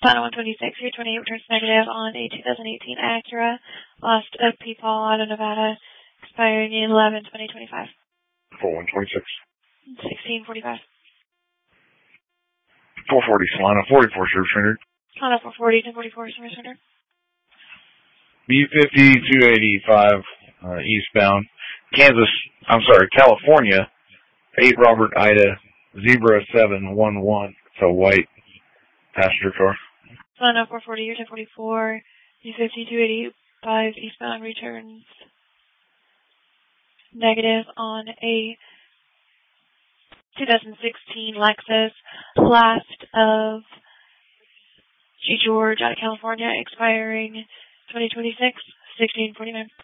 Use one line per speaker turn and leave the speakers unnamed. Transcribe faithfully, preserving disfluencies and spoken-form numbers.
Final one twenty-six, three twenty-eight returns negative on a two thousand eighteen Acura. Lost a Peepaw out of Nevada, expiring in eleven twenty twenty-five.
four one twenty-six.
sixteen forty-five.
four forty, Solana, forty-four service rendered.
Solana four forty, ten forty-four service rendered.
B fifty, two eighty-five, uh, eastbound. Kansas, I'm sorry, California, eight Robert Ida, Zebra seven one one. It's a white passenger car.
Solana four forty, ten forty-four, B fifty, two eighty-five, eastbound returns negative on a two thousand sixteen Lexus, last of G. George out of California, expiring twenty twenty-six, sixteen forty-nine.